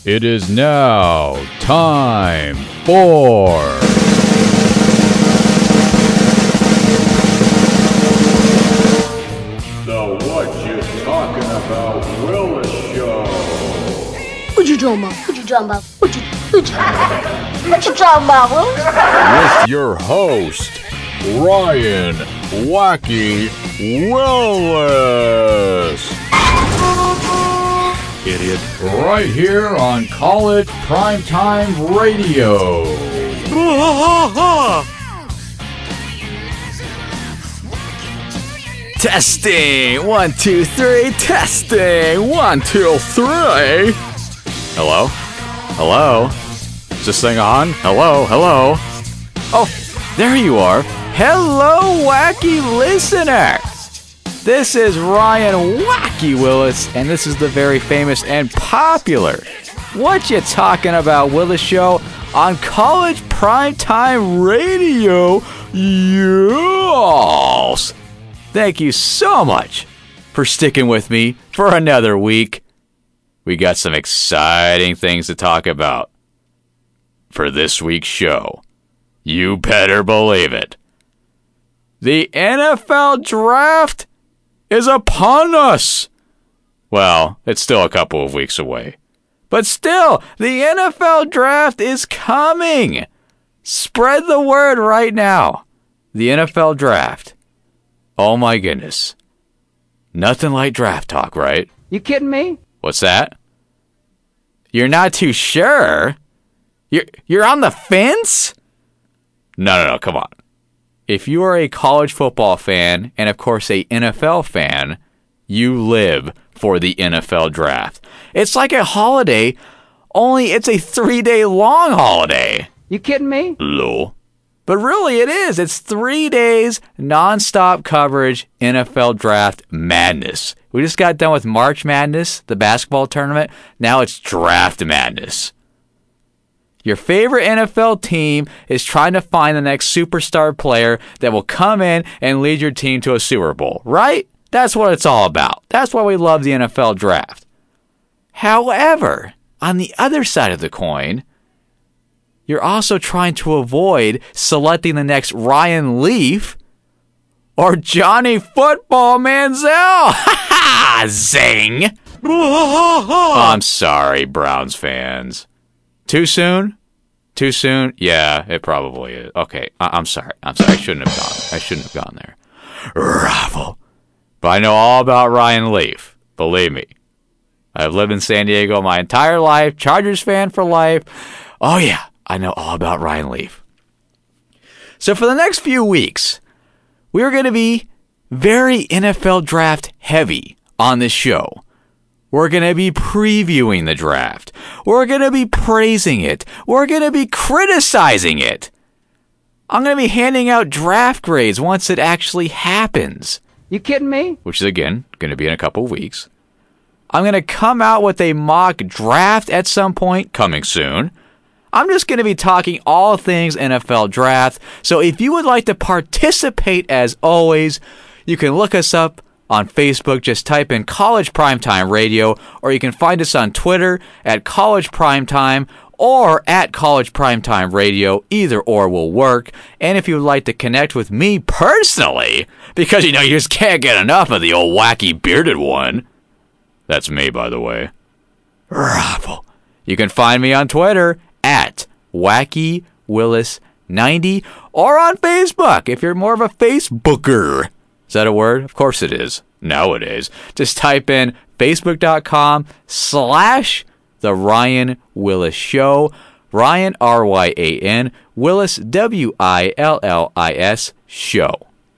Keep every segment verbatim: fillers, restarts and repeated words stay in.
It is now time for the What You Talking About Willis Show. What you talking about? What you talking about? What you, what you, what you talking about, Willis? With your host, Ryan Wacky Willis. Idiot. Right here on College Primetime Radio. Testing! One, two, three. Testing! One, two, three. Hello? Hello? Is this thing on? Hello? Hello? Oh, there you are. Hello, wacky listener! This is Ryan Wacky Willis, and this is the very famous and popular What You Talking About Willis show on College Primetime Radio. Yes! Thank you so much for sticking with me for another week. We got some exciting things to talk about for this week's show. You better believe it. The N F L Draft is upon us. Well, it's still a couple of weeks away. But still, the N F L Draft is coming. Spread the word right now. The N F L Draft. Oh my goodness. Nothing like draft talk, right? You kidding me? What's that? You're not too sure? You're, you're on the fence? No, no, no, come on. If you are a college football fan, and of course a N F L fan, you live for the N F L Draft. It's like a holiday, only it's a three-day long holiday. You kidding me? Lol. But really it is. It's three days non-stop coverage, N F L Draft madness. We just got done with March Madness, the basketball tournament. Now it's Draft Madness. Your favorite N F L team is trying to find the next superstar player that will come in and lead your team to a Super Bowl, right? That's what it's all about. That's why we love the N F L Draft. However, on the other side of the coin, you're also trying to avoid selecting the next Ryan Leaf or Johnny Football Manziel. Ha ha! Zing! I'm sorry, Browns fans. Too soon? Too soon? Yeah, it probably is. Okay, I- I'm sorry. I'm sorry. I shouldn't have gone. I shouldn't have gone there. Raffle. But I know all about Ryan Leaf. Believe me. I've lived in San Diego my entire life. Chargers fan for life. Oh yeah, I know all about Ryan Leaf. So for the next few weeks, we're going to be very N F L Draft heavy on this show. We're going to be previewing the draft. We're going to be praising it. We're going to be criticizing it. I'm going to be handing out draft grades once it actually happens. You kidding me? Which is, again, going to be in a couple of weeks. I'm going to come out with a mock draft at some point, coming soon. I'm just going to be talking all things N F L Draft. So if you would like to participate, as always, you can look us up on Facebook. Just type in College Primetime Radio, or you can find us on Twitter at College Primetime or at College Primetime Radio. Either or will work. And if you would like to connect with me personally, because you know you just can't get enough of the old wacky bearded one. That's me, by the way. Raffle. You can find me on Twitter at Wacky Willis ninety or on Facebook if you're more of a Facebooker. Is that a word? Of course it is. Nowadays. Just type in Facebook.com slash The Ryan Willis Show. Ryan, R Y A N. Willis, W I L L I S, Show.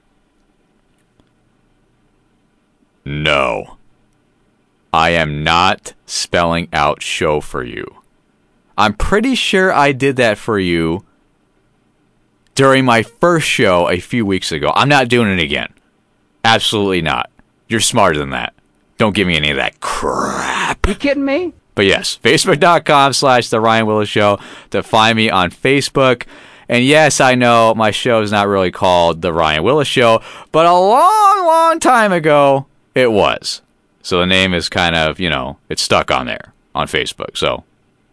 No. I am not spelling out show for you. I'm pretty sure I did that for you during my first show a few weeks ago. I'm not doing it again. Absolutely not. You're smarter than that. Don't give me any of that crap. You kidding me? But yes, Facebook.com slash The Ryan Willis Show to find me on Facebook. And yes, I know my show is not really called The Ryan Willis Show, but a long, long time ago, it was. So the name is kind of, you know, it's stuck on there on Facebook. So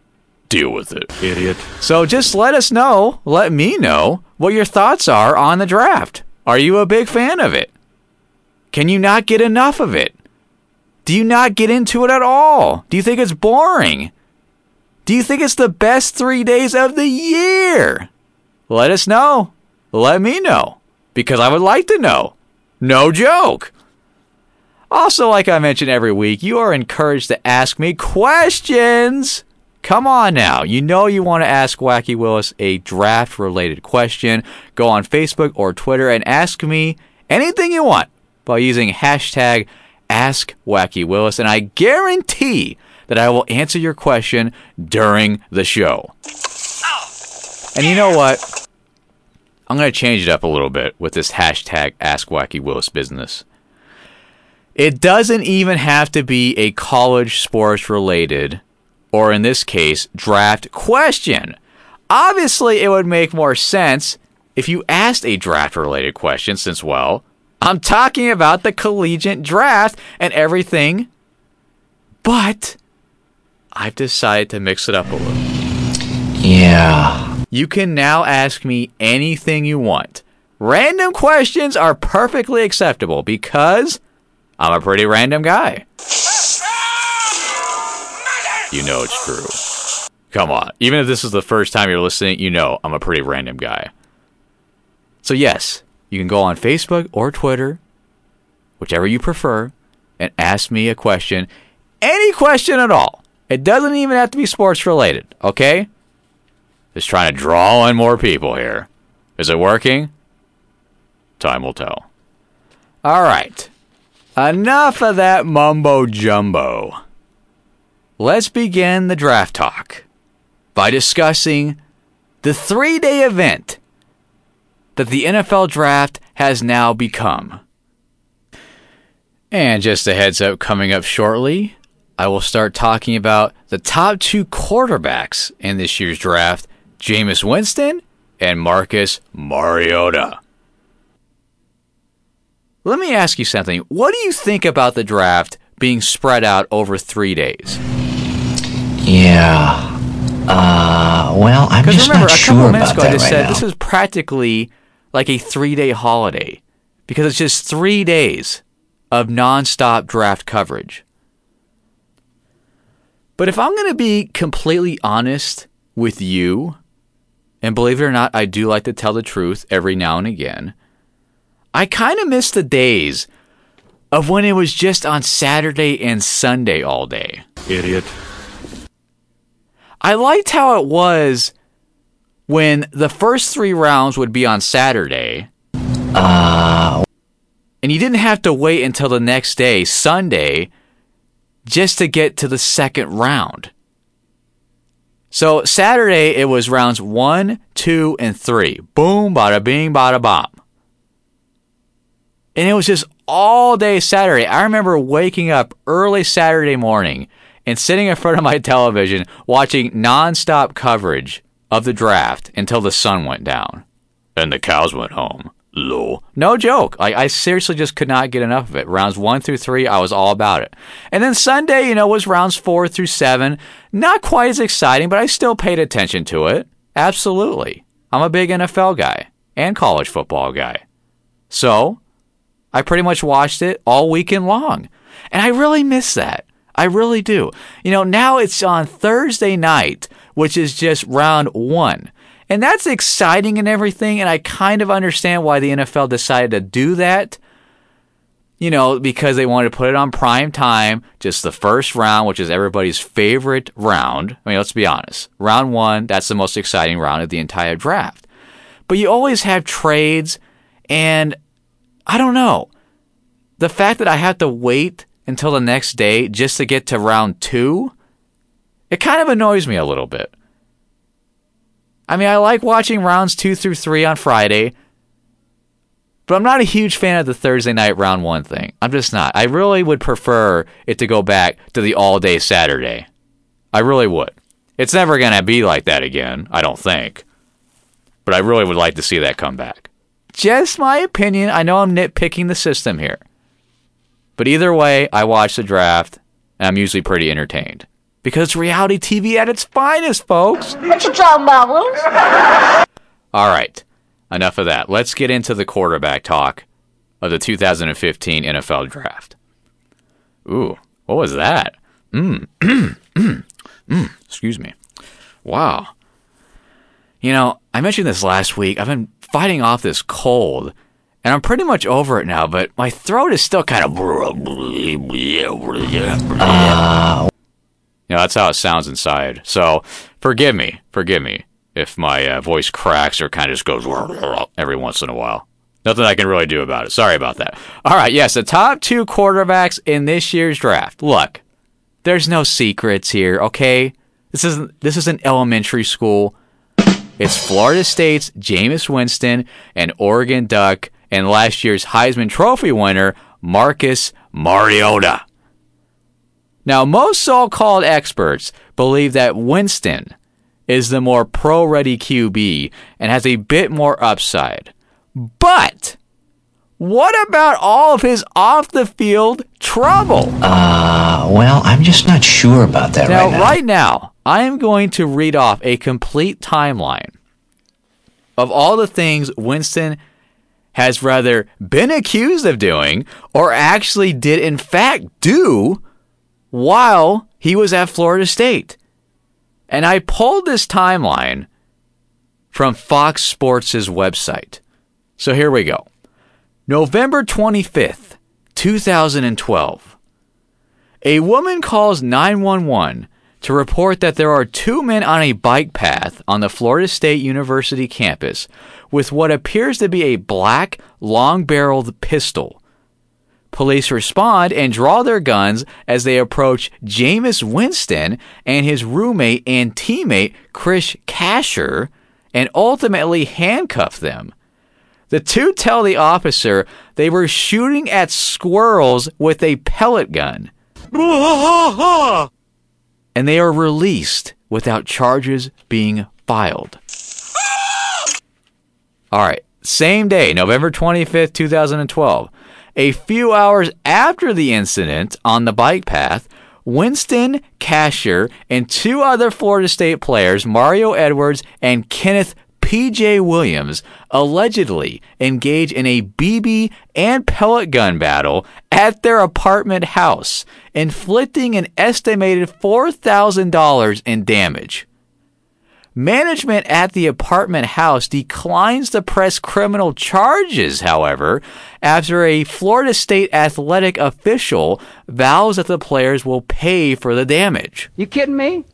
Deal with it, idiot. So just let us know, let me know, what your thoughts are on the draft. Are you a big fan of it? Can you not get enough of it? Do you not get into it at all? Do you think it's boring? Do you think it's the best three days of the year? Let us know. Let me know. Because I would like to know. No joke. Also, like I mention every week, you are encouraged to ask me questions. Come on now. You know you want to ask Wacky Willis a draft-related question. Go on Facebook or Twitter and ask me anything you want by using hashtag AskWackyWillis, and I guarantee that I will answer your question during the show. And you know what? I'm going to change it up a little bit with this hashtag AskWackyWillis business. It doesn't even have to be a college sports related, or in this case, draft question. Obviously, it would make more sense if you asked a draft-related question since, well, I'm talking about the collegiate draft and everything. But I've decided to mix it up a little. Yeah. You can now ask me anything you want. Random questions are perfectly acceptable because I'm a pretty random guy. You know it's true. Come on. Even if this is the first time you're listening, you know I'm a pretty random guy. So yes, you can go on Facebook or Twitter, whichever you prefer, and ask me a question. Any question at all. It doesn't even have to be sports related, okay? Just trying to draw in more people here. Is it working? Time will tell. All right. Enough of that mumbo jumbo. Let's begin the draft talk by discussing the three-day event that the N F L draft has now become. And just a heads up, coming up shortly, I will start talking about the top two quarterbacks in this year's draft, Jameis Winston and Marcus Mariota. Let me ask you something. What do you think about the draft being spread out over three days? Yeah. Uh, well, I'm just remember, not a sure couple about minutes ago, that I just right said now. this is practically like a three-day holiday because it's just three days of nonstop draft coverage. But if I'm going to be completely honest with you, and believe it or not, I do like to tell the truth every now and again, I kind of miss the days of when it was just on Saturday and Sunday all day. Idiot. I liked how it was when the first three rounds would be on Saturday. Uh, And you didn't have to wait until the next day, Sunday, just to get to the second round. So Saturday, it was rounds one, two, and three. Boom, bada bing, bada bomb. And it was just all day Saturday. I remember waking up early Saturday morning and sitting in front of my television watching nonstop coverage of the draft until the sun went down. And the cows went home. Lol. No joke. I, I seriously just could not get enough of it. Rounds one through three, I was all about it. And then Sunday, you know, was rounds four through seven. Not quite as exciting, but I still paid attention to it. Absolutely. I'm a big N F L guy and college football guy. So I pretty much watched it all weekend long. And I really miss that. I really do. You know, now it's on Thursday night, which is just round one. And that's exciting and everything, and I kind of understand why the N F L decided to do that. You know, because they wanted to put it on prime time, just the first round, which is everybody's favorite round. I mean, let's be honest. Round one, that's the most exciting round of the entire draft. But you always have trades, and I don't know. The fact that I have to wait until the next day just to get to round two, it kind of annoys me a little bit. I mean, I like watching rounds two through three on Friday, but I'm not a huge fan of the Thursday night round one thing. I'm just not. I really would prefer it to go back to the all-day Saturday. I really would. It's never going to be like that again, I don't think. But I really would like to see that come back. Just my opinion. I know I'm nitpicking the system here. But either way, I watch the draft, and I'm usually pretty entertained. Because it's reality T V at its finest, folks. What you talking about, Willis? All right, enough of that. Let's get into the quarterback talk of the two thousand fifteen N F L Draft. Ooh, what was that? Mmm, mm, mm, excuse me. Wow. You know, I mentioned this last week. I've been fighting off this cold, and I'm pretty much over it now, but my throat is still kind of... Uh, you know, that's how it sounds inside. So, forgive me, forgive me if my uh, voice cracks or kind of just goes every once in a while. Nothing I can really do about it. Sorry about that. All right, yes, the top two quarterbacks in this year's draft. Look, there's no secrets here, okay? This isn't this isn't elementary school. It's Florida State's Jameis Winston and Oregon Duck and last year's Heisman Trophy winner Marcus Mariota. Now, most so-called experts believe that Winston is the more pro-ready Q B and has a bit more upside. But what about all of his off-the-field trouble? Uh, well, I'm just not sure about that now, right now. Right now, I am going to read off a complete timeline of all the things Winston has rather been accused of doing or actually did in fact do while he was at Florida State. And I pulled this timeline from Fox Sports' website. So here we go. November twenty-fifth, twenty twelve. A woman calls nine one one to report that there are two men on a bike path on the Florida State University campus with what appears to be a black, long-barreled pistol. Police respond and draw their guns as they approach Jameis Winston and his roommate and teammate Chris Casher and ultimately handcuff them. The two tell the officer they were shooting at squirrels with a pellet gun. And they are released without charges being filed. All right, same day, November twenty-fifth, twenty twelve. A few hours after the incident on the bike path, Winston, Casher, and two other Florida State players, Mario Edwards and Kenneth P J Williams, allegedly engage in a B B and pellet gun battle at their apartment house, inflicting an estimated four thousand dollars in damage. Management at the apartment house declines to press criminal charges, however, after a Florida State athletic official vows that the players will pay for the damage. You kidding me?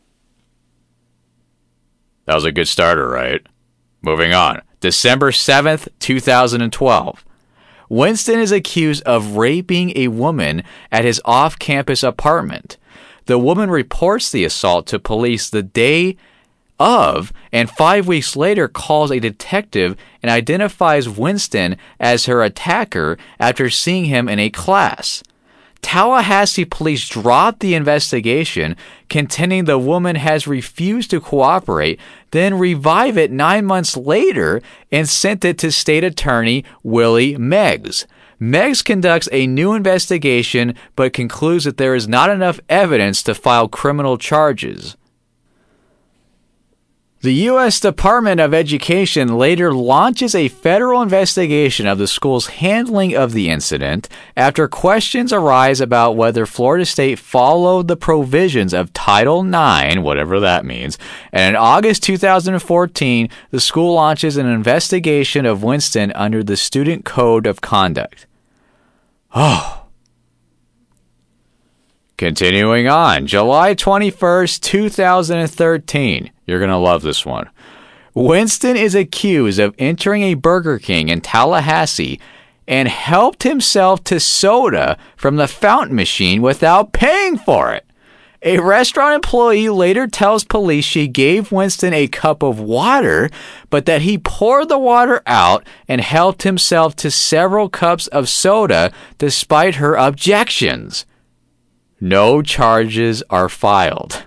That was a good starter, right? Moving on. December seventh, twenty twelve. Winston is accused of raping a woman at his off-campus apartment. The woman reports the assault to police the day of, and five weeks later calls a detective and identifies Winston as her attacker after seeing him in a class. Tallahassee police dropped the investigation, contending the woman has refused to cooperate, then revive it nine months later and sent it to State Attorney Willie Meggs. Meggs conducts a new investigation but concludes that there is not enough evidence to file criminal charges. The U S Department of Education later launches a federal investigation of the school's handling of the incident after questions arise about whether Florida State followed the provisions of Title nine, whatever that means, and in August twenty fourteen, the school launches an investigation of Winston under the Student Code of Conduct. Oh. Continuing on, July twenty-first, twenty thirteen. You're going to love this one. Winston is accused of entering a Burger King in Tallahassee and helped himself to soda from the fountain machine without paying for it. A restaurant employee later tells police she gave Winston a cup of water, but that he poured the water out and helped himself to several cups of soda despite her objections. No charges are filed.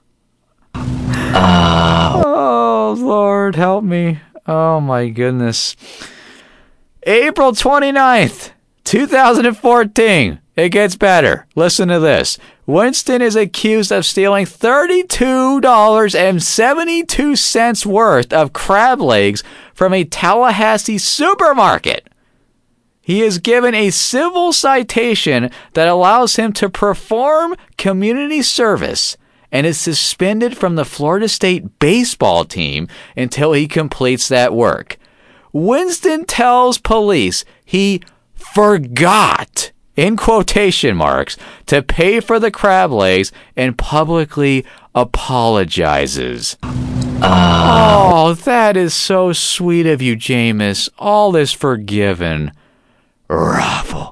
Uh, oh, Lord, help me. Oh, my goodness. April twenty-ninth, twenty fourteen. It gets better. Listen to this. Winston is accused of stealing thirty-two dollars and seventy-two cents worth of crab legs from a Tallahassee supermarket. He is given a civil citation that allows him to perform community service and is suspended from the Florida State baseball team until he completes that work. Winston tells police he forgot, in quotation marks, to pay for the crab legs and publicly apologizes. Uh, oh, that is so sweet of you, Jameis. All is forgiven. Raffle.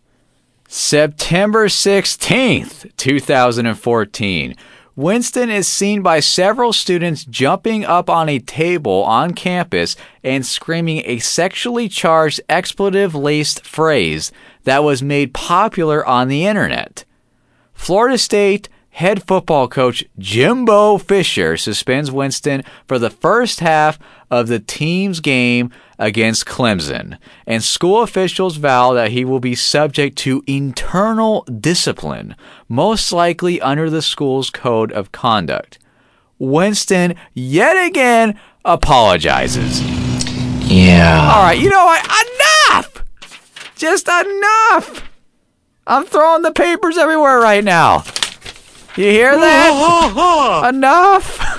September sixteenth, twenty fourteen. Winston is seen by several students jumping up on a table on campus and screaming a sexually charged expletive-laced phrase that was made popular on the internet. Florida State head football coach Jimbo Fisher suspends Winston for the first half of the team's game against Clemson, and school officials vow that he will be subject to internal discipline, most likely under the school's code of conduct. Winston, yet again, apologizes. Yeah. All right, you know what? Enough! Just enough! I'm throwing the papers everywhere right now. You hear that? Enough!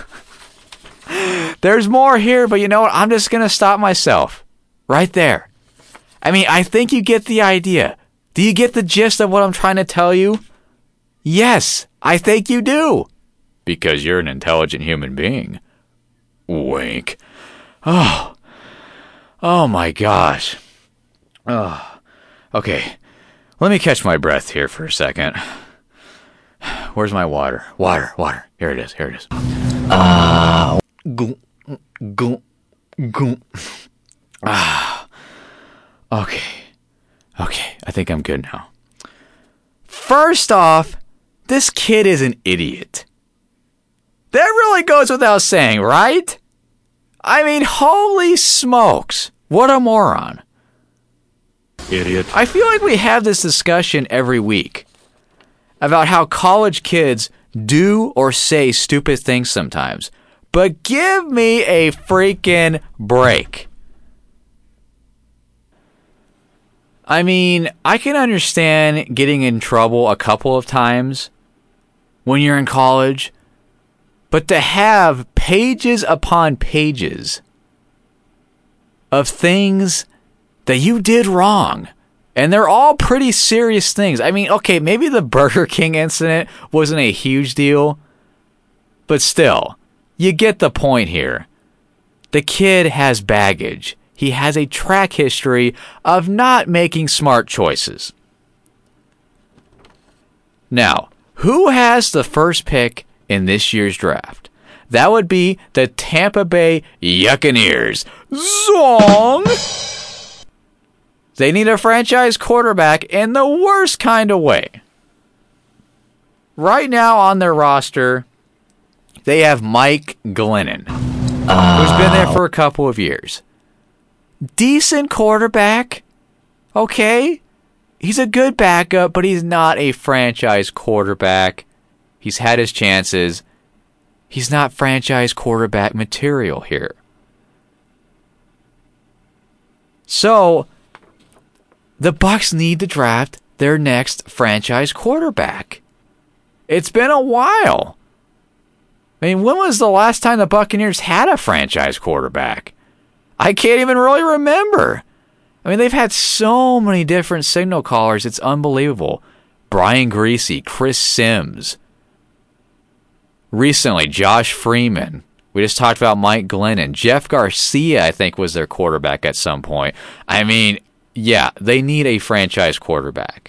There's more here, but you know what? I'm just going to stop myself. Right there. I mean, I think you get the idea. Do you get the gist of what I'm trying to tell you? Yes, I think you do. Because you're an intelligent human being. Wink. Oh. Oh my gosh. Oh. Okay. Let me catch my breath here for a second. Where's my water? Water, water. Here it is, here it is. Uh... Go, go, go. Ah. Okay. Okay, I think I'm good now. First off, this kid is an idiot. That really goes without saying, right? I mean, holy smokes. What a moron. Idiot. I feel like we have this discussion every week about how college kids do or say stupid things sometimes. But give me a freaking break. I mean, I can understand getting in trouble a couple of times when you're in college, but to have pages upon pages of things that you did wrong, and they're all pretty serious things. I mean, okay, maybe the Burger King incident wasn't a huge deal, but still, you get the point here. The kid has baggage. He has a track history of not making smart choices. Now, who has the first pick in this year's draft? That would be the Tampa Bay Buccaneers. Zong! They need a franchise quarterback in the worst kind of way. Right now on their roster, they have Mike Glennon, uh, who's been there for a couple of years. Decent quarterback, okay? He's a good backup, but he's not a franchise quarterback. He's had his chances. He's not franchise quarterback material here. So, the Bucs need to draft their next franchise quarterback. It's been a while. I mean, when was the last time the Buccaneers had a franchise quarterback? I can't even really remember. I mean, they've had so many different signal callers, it's unbelievable. Brian Griese, Chris Sims. Recently, Josh Freeman. We just talked about Mike Glennon. Jeff Garcia, I think, was their quarterback at some point. I mean, yeah, they need a franchise quarterback.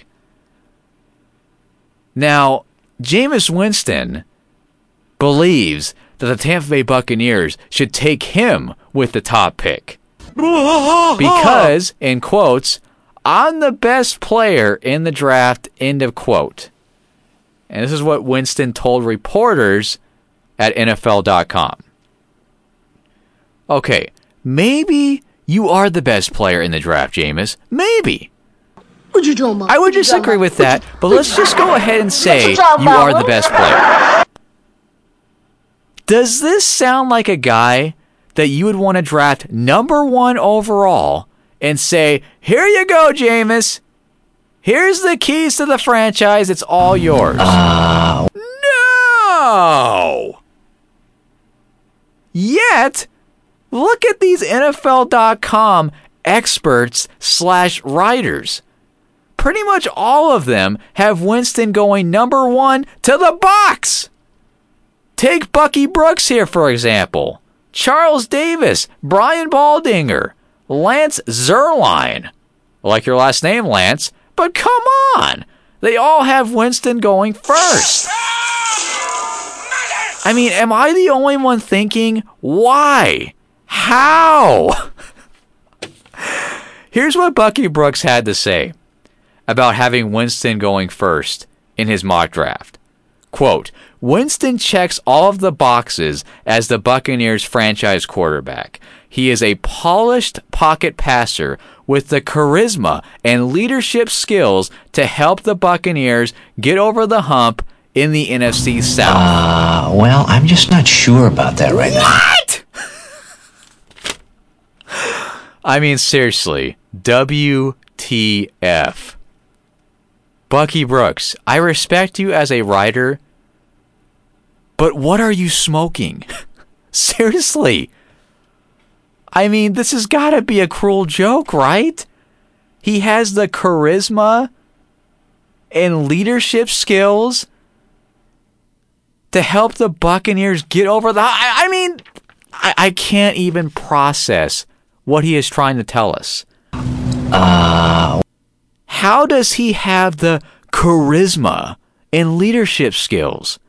Now, Jameis Winston believes that the Tampa Bay Buccaneers should take him with the top pick. Because, in quotes, I'm the best player in the draft, end of quote. And this is what Winston told reporters at N F L dot com. Okay, maybe you are the best player in the draft, Jameis. Maybe. What you talking about? I would What you disagree talking with about? that, but let's just go ahead and say you talking you about? are the best player. Does this sound like a guy that you would want to draft number one overall and say, here you go, Jameis. Here's the keys to the franchise. It's all yours. Uh, No! Yet, look at these N F L dot com experts slash writers. Pretty much all of them have Winston going number one to the box. Take Bucky Brooks here, for example. Charles Davis, Brian Baldinger, Lance Zierlein. I like your last name, Lance, but come on. They all have Winston going first. I mean, am I the only one thinking, why? How? Here's what Bucky Brooks had to say about having Winston going first in his mock draft. Quote, Winston checks all of the boxes as the Buccaneers franchise quarterback. He is a polished pocket passer with the charisma and leadership skills to help the Buccaneers get over the hump in the N F C South. uh, well, I'm just not sure about that right now. What? I mean, seriously, W T F. Bucky Brooks, I respect you as a writer, but what are you smoking? Seriously. I mean, this has got to be a cruel joke, right? He has the charisma and leadership skills to help the Buccaneers get over the... I, I mean, I, I can't even process what he is trying to tell us. Uh, How does he have the charisma and leadership skills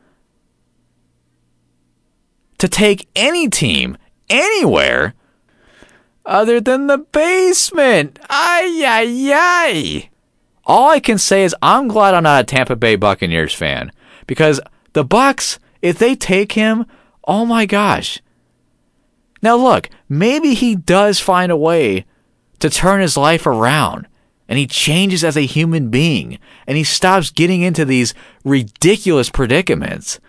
to take any team anywhere other than the basement? Ay, ay, ay. All I can say is I'm glad I'm not a Tampa Bay Buccaneers fan, because the Bucs, if they take him, oh my gosh. Now look, maybe he does find a way to turn his life around, and he changes as a human being, and he stops getting into these ridiculous predicaments.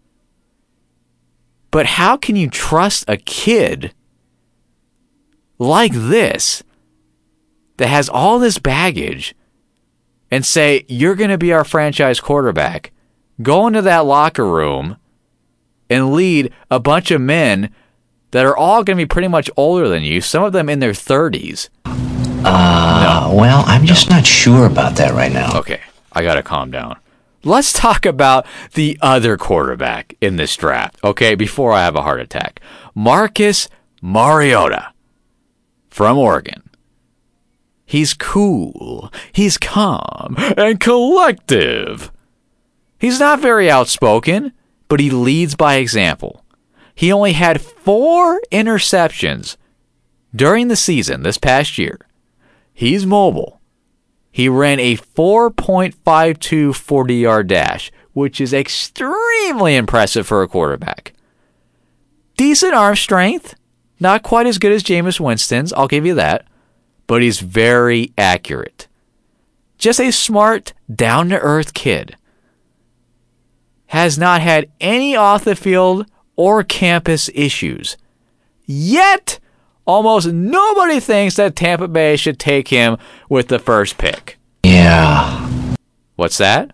But how can you trust a kid like this that has all this baggage and say, you're going to be our franchise quarterback, go into that locker room and lead a bunch of men that are all going to be pretty much older than you, some of them in their thirties? uh, No. well, I'm just not sure about that right now. Okay, I got to calm down. Let's talk about the other quarterback in this draft, okay, before I have a heart attack. Marcus Mariota from Oregon. He's cool, he's calm, and collective. He's not very outspoken, but he leads by example. He only had four interceptions during the season this past year. He's mobile. He ran a four point five two forty-yard dash, which is extremely impressive for a quarterback. Decent arm strength. Not quite as good as Jameis Winston's, I'll give you that. But he's very accurate. Just a smart, down-to-earth kid. Has not had any off-the-field or campus issues. Yet, almost nobody thinks that Tampa Bay should take him with the first pick. Yeah. What's that?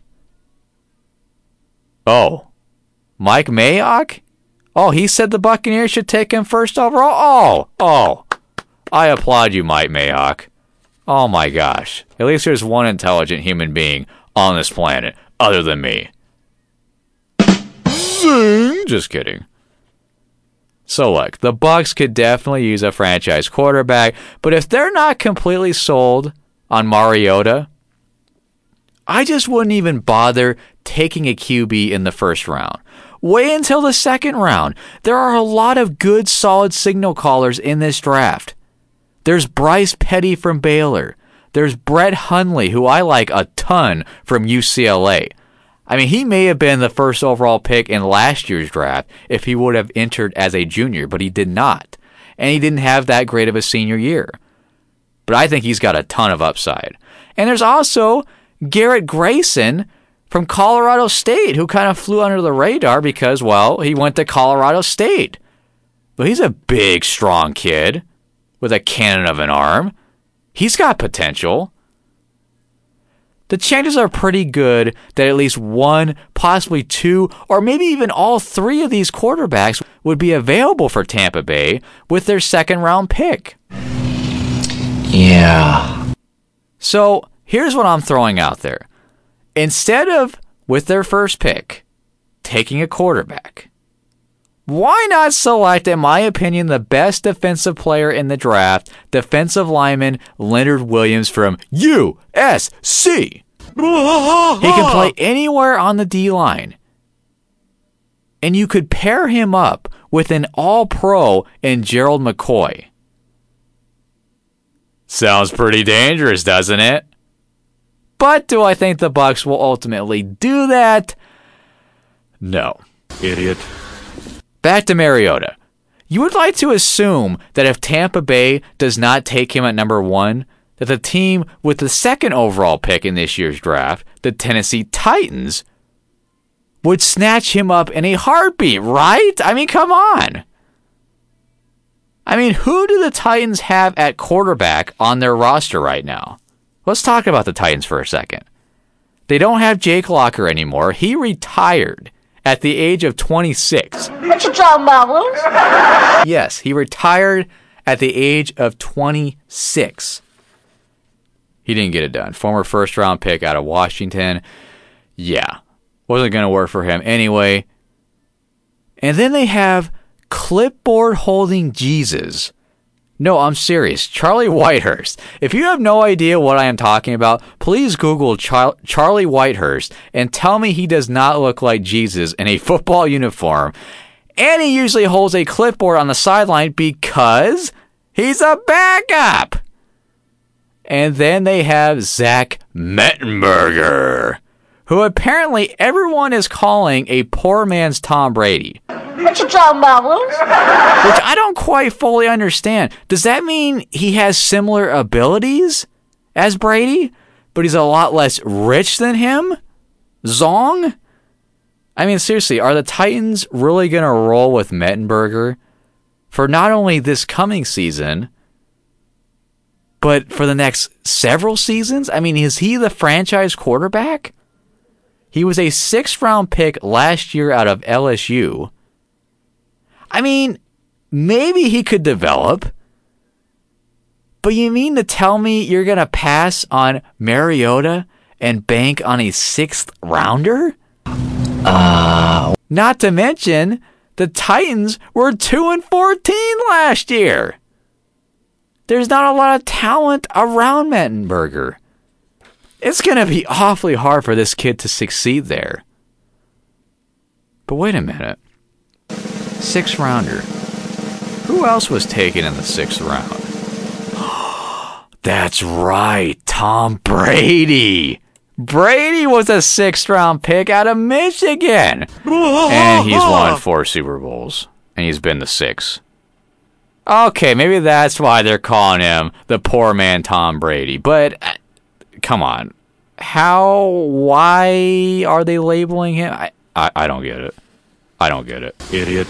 Oh, Mike Mayock? Oh, he said the Buccaneers should take him first overall? Oh, oh. I applaud you, Mike Mayock. Oh my gosh. At least there's one intelligent human being on this planet other than me. Zing! Just kidding. So look, the Bucs could definitely use a franchise quarterback, but if they're not completely sold on Mariota, I just wouldn't even bother taking a Q B in the first round. Wait until the second round. There are a lot of good, solid signal callers in this draft. There's Bryce Petty from Baylor. There's Brett Hundley, who I like a ton, from U C L A. I mean, he may have been the first overall pick in last year's draft if he would have entered as a junior, but he did not. And he didn't have that great of a senior year. But I think he's got a ton of upside. And there's also Garrett Grayson from Colorado State, who kind of flew under the radar because, well, he went to Colorado State. But he's a big, strong kid with a cannon of an arm. He's got potential. The chances are pretty good that at least one, possibly two, or maybe even all three of these quarterbacks would be available for Tampa Bay with their second round pick. Yeah. So here's what I'm throwing out there. Instead of, with their first pick, taking a quarterback, why not select, in my opinion, the best defensive player in the draft, defensive lineman Leonard Williams from U S C? He can play anywhere on the D-line. And you could pair him up with an all-pro in Gerald McCoy. Sounds pretty dangerous, doesn't it? But do I think the Bucs will ultimately do that? No. Idiot. Back to Mariota. You would like to assume that if Tampa Bay does not take him at number one, that the team with the second overall pick in this year's draft, the Tennessee Titans, would snatch him up in a heartbeat, right? I mean, come on. I mean, who do the Titans have at quarterback on their roster right now? Let's talk about the Titans for a second. They don't have Jake Locker anymore. He retired at the age of twenty-six. What you talking about, Willis? Yes, he retired at the age of twenty-six. He didn't get it done. Former first-round pick out of Washington. Yeah, wasn't going to work for him anyway. And then they have clipboard-holding Jesus. No, I'm serious. Charlie Whitehurst. If you have no idea what I am talking about, please Google Char- Charlie Whitehurst and tell me he does not look like Jesus in a football uniform. And he usually holds a clipboard on the sideline because he's a backup. And then they have Zach Mettenberger, who apparently everyone is calling a poor man's Tom Brady. What you talking about, Willis? Which I don't quite fully understand. Does that mean he has similar abilities as Brady, but he's a lot less rich than him? Zong? I mean, seriously, are the Titans really going to roll with Mettenberger for not only this coming season, but for the next several seasons? I mean, is he the franchise quarterback? He was a sixth-round pick last year out of L S U. I mean, maybe he could develop, but you mean to tell me you're going to pass on Mariota and bank on a sixth rounder? Uh, Not to mention, the Titans were two and fourteen last year. There's not a lot of talent around Mettenberger. It's going to be awfully hard for this kid to succeed there. But wait a minute. Sixth rounder. Who else was taken in the sixth round? That's right, Tom Brady. Brady was a sixth round pick out of Michigan. And he's won four Super Bowls. And he's been to six. Okay, maybe that's why they're calling him the poor man Tom Brady. But, uh, come on. How, why are they labeling him? I, I, I don't get it. I don't get it. Idiot.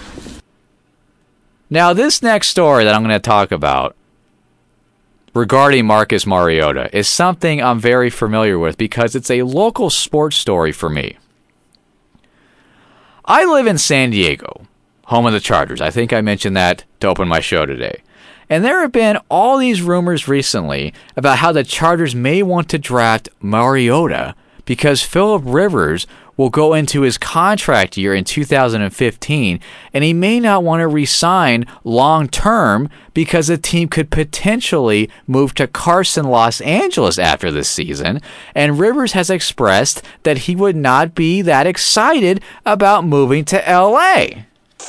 Now, this next story that I'm going to talk about regarding Marcus Mariota is something I'm very familiar with because it's a local sports story for me. I live in San Diego, home of the Chargers. I think I mentioned that to open my show today. And there have been all these rumors recently about how the Chargers may want to draft Mariota because Phillip Rivers will go into his contract year in two thousand fifteen, and he may not want to re-sign long-term because the team could potentially move to Carson, Los Angeles after this season, and Rivers has expressed that he would not be that excited about moving to L A.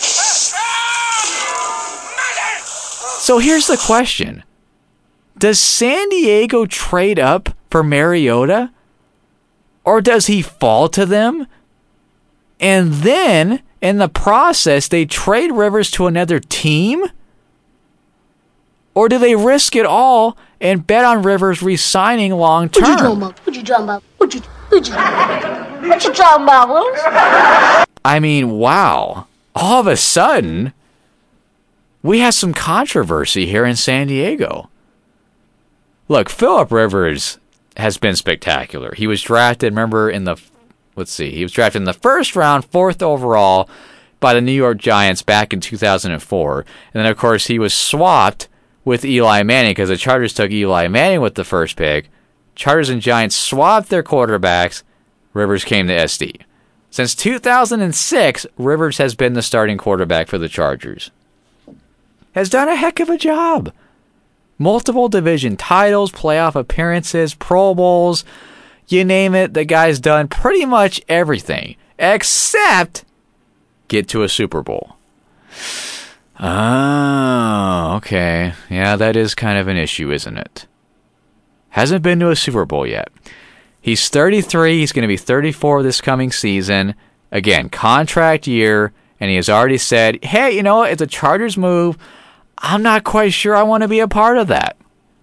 So here's the question. Does San Diego trade up for Mariota? Or does he fall to them? And then, in the process, they trade Rivers to another team? Or do they risk it all and bet on Rivers re-signing long term? What you talking about? What you talking about? What you, what you, what you talking about, Willis? I mean, wow. All of a sudden, we have some controversy here in San Diego. Look, Phillip Rivers has been spectacular. He was drafted, remember, in the, let's see, he was drafted in the first round, fourth overall by the New York Giants back in two thousand four. And then, of course, he was swapped with Eli Manning because the Chargers took Eli Manning with the first pick. Chargers and Giants swapped their quarterbacks. Rivers came to S D. Since two thousand six, Rivers has been the starting quarterback for the Chargers. Has done a heck of a job. Multiple division titles, playoff appearances, Pro Bowls, you name it, the guy's done pretty much everything except get to a Super Bowl. Oh, okay. Yeah, that is kind of an issue, isn't it? Hasn't been to a Super Bowl yet. He's thirty-three. He's going to be thirty-four this coming season. Again, contract year, and he has already said, hey, you know what? It's a Chargers move. I'm not quite sure I want to be a part of that.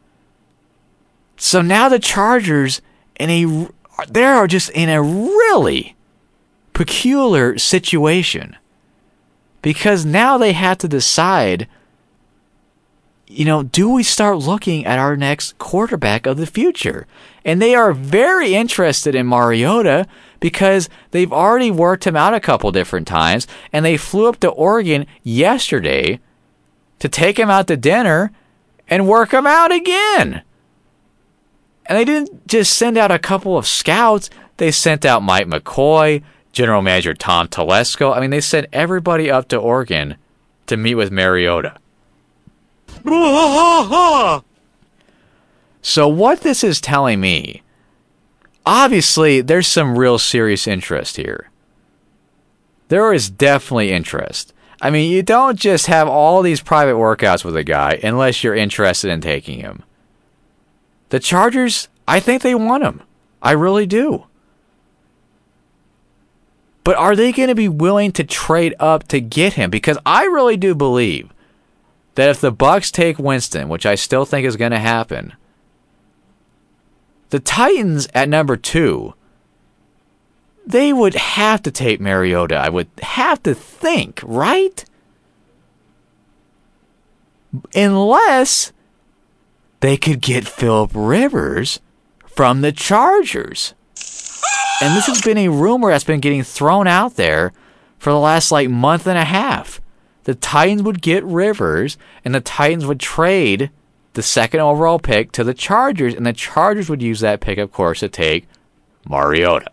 So now the Chargers, in a, they are just in a really peculiar situation. Because now they have to decide, you know, do we start looking at our next quarterback of the future? And they are very interested in Mariota because they've already worked him out a couple different times, and they flew up to Oregon yesterday to take him out to dinner and work him out again. And they didn't just send out a couple of scouts. They sent out Mike McCoy, General Manager Tom Telesco. I mean, they sent everybody up to Oregon to meet with Mariota. So what this is telling me, obviously, there's some real serious interest here. There is definitely interest. I mean, you don't just have all these private workouts with a guy unless you're interested in taking him. The Chargers, I think they want him. I really do. But are they going to be willing to trade up to get him? Because I really do believe that if the Bucs take Winston, which I still think is going to happen, the Titans at number two, they would have to take Mariota. I would have to think, right? Unless they could get Phillip Rivers from the Chargers. And this has been a rumor that's been getting thrown out there for the last like month and a half. The Titans would get Rivers, and the Titans would trade the second overall pick to the Chargers, and the Chargers would use that pick, of course, to take Mariota.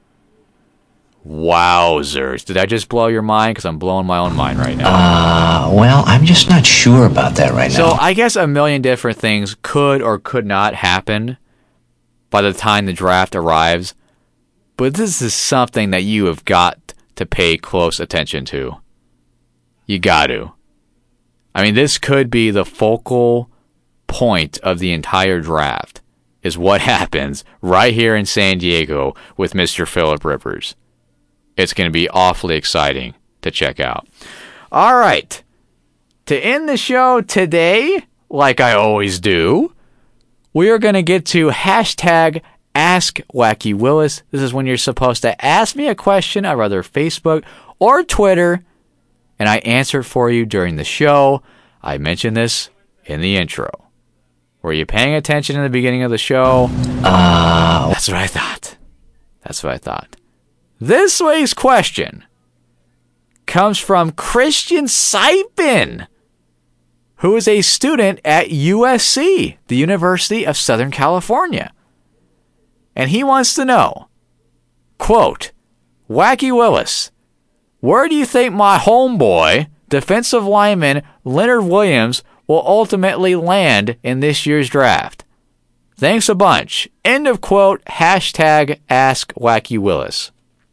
Wowzers. Did I just blow your mind? Because I'm blowing my own mind right now. Uh, well, I'm just not sure about that right so now. So I guess a million different things could or could not happen by the time the draft arrives. But this is something that you have got to pay close attention to. You got to. I mean, this could be the focal point of the entire draft, is what happens right here in San Diego with Mister Phillip Rivers. It's going to be awfully exciting to check out. All right. To end the show today, like I always do, we are going to get to hashtag Ask Wacky Willis. This is when you're supposed to ask me a question on either Facebook or Twitter, and I answer it for you during the show. I mentioned this in the intro. Were you paying attention in the beginning of the show? Uh, That's what I thought. That's what I thought. This week's question comes from Christian Sipin, who is a student at U S C, the University of Southern California. And he wants to know, quote, Wacky Willis, where do you think my homeboy, defensive lineman Leonard Williams, will ultimately land in this year's draft? Thanks a bunch. End of quote. Hashtag Ask Wacky Willis.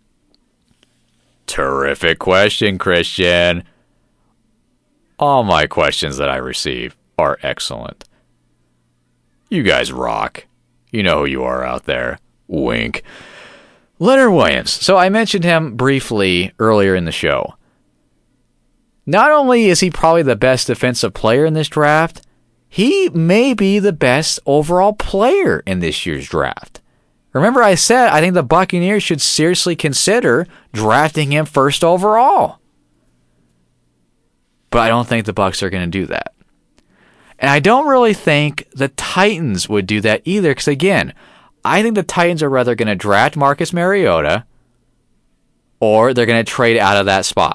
Terrific question, Christian. All my questions that I receive are excellent. You guys rock. You know who you are out there. Wink. Leonard Williams. So I mentioned him briefly earlier in the show. Not only is he probably the best defensive player in this draft, he may be the best overall player in this year's draft. Remember I said I think the Buccaneers should seriously consider drafting him first overall. But I don't think the Bucs are going to do that. And I don't really think the Titans would do that either, because again, I think the Titans are rather going to draft Marcus Mariota or they're going to trade out of that spot.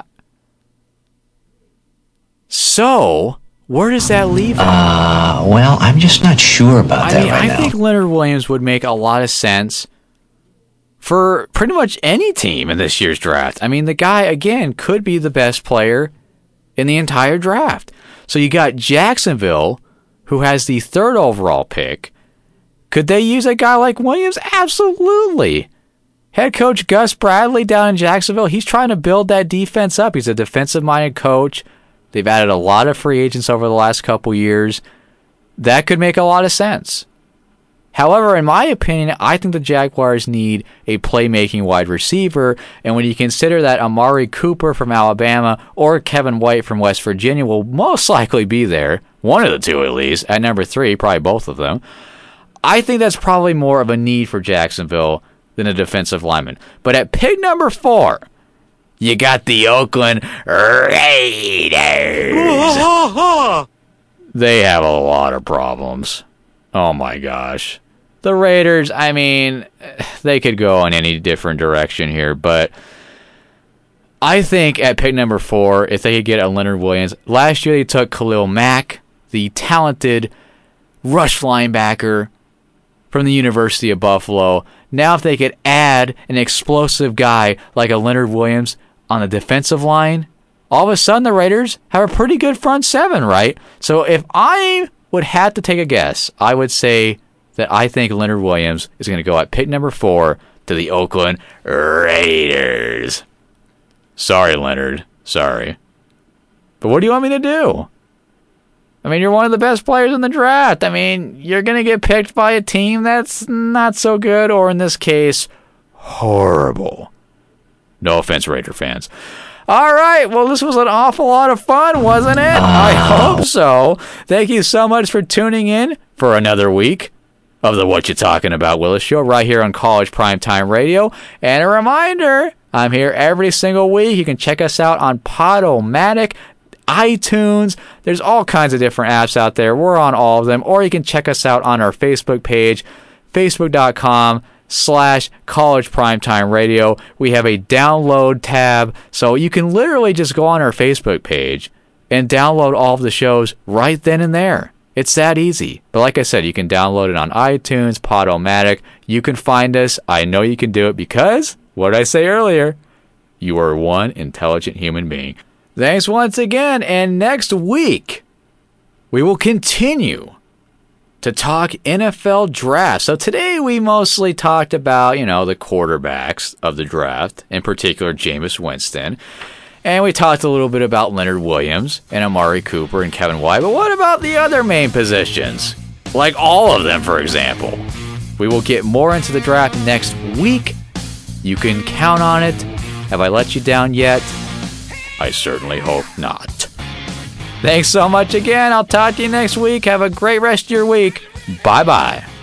So, where does that leave him? Uh, well, I'm just not sure about I that mean, right I now. think Leonard Williams would make a lot of sense for pretty much any team in this year's draft. I mean, the guy, again, could be the best player in the entire draft. So you got Jacksonville, who has the third overall pick. Could they use a guy like Williams? Absolutely. Head coach Gus Bradley down in Jacksonville, he's trying to build that defense up. He's a defensive-minded coach. They've added a lot of free agents over the last couple years. That could make a lot of sense. However, in my opinion, I think the Jaguars need a playmaking wide receiver, and when you consider that Amari Cooper from Alabama or Kevin White from West Virginia will most likely be there, one of the two at least, at number three, probably both of them, I think that's probably more of a need for Jacksonville than a defensive lineman. But at pick number four, you got the Oakland Raiders. They have a lot of problems. Oh my gosh. The Raiders, I mean, they could go in any different direction here, but I think at pick number four, if they could get a Leonard Williams, last year they took Khalil Mack, the talented rush linebacker from the University of Buffalo. Now if they could add an explosive guy like a Leonard Williams on the defensive line, all of a sudden the Raiders have a pretty good front seven, right? So if I would have to take a guess, I would say that I think Leonard Williams is going to go at pick number four to the Oakland Raiders. Sorry, Leonard. Sorry. But what do you want me to do? I mean, you're one of the best players in the draft. I mean, you're going to get picked by a team that's not so good, or in this case, horrible. No offense, Raider fans. All right, well, this was an awful lot of fun, wasn't it? I hope so. Thank you so much for tuning in for another week of the What You Talking About Willis Show right here on College Primetime Radio. And a reminder, I'm here every single week. You can check us out on Podomatic, iTunes. There's all kinds of different apps out there. We're on all of them. Or you can check us out on our Facebook page, facebook.com slash College Primetime Radio. We have a download tab, so you can literally just go on our Facebook page and download all of the shows right then and there. It's that easy. But like I said, you can download it on iTunes, Podomatic. You can find us. I know you can do it because, what did I say earlier? You are one intelligent human being. Thanks once again, and next week, we will continue to talk N F L draft. So today we mostly talked about, you know, the quarterbacks of the draft, in particular Jameis Winston. And we talked a little bit about Leonard Williams and Amari Cooper and Kevin White. But what about the other main positions? Like all of them, for example. We will get more into the draft next week. You can count on it. Have I let you down yet? I certainly hope not. Thanks so much again. I'll talk to you next week. Have a great rest of your week. Bye-bye.